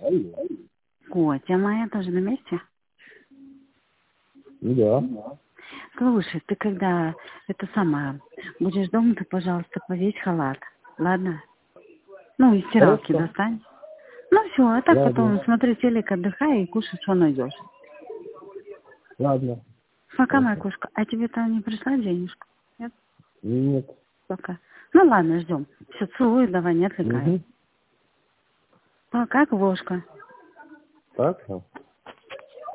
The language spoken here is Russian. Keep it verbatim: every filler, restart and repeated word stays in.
Алло. Котя моя тоже на месте? Ну да. Слушай, ты когда это самое будешь дома, ты, пожалуйста, повесь халат. Ладно? Ну, из стиралки Хорошо. достань. Ну все, а так потом Ладно. смотри телек, отдыхай и кушай, что найдешь. Ладно. Пока, моя Хорошо. кошка. А тебе там не пришла денежка? Нет? Нет. Пока. Ну ладно, ждем. Все, целую, давай, не отвлекай. Угу. Пока, кошка. Так,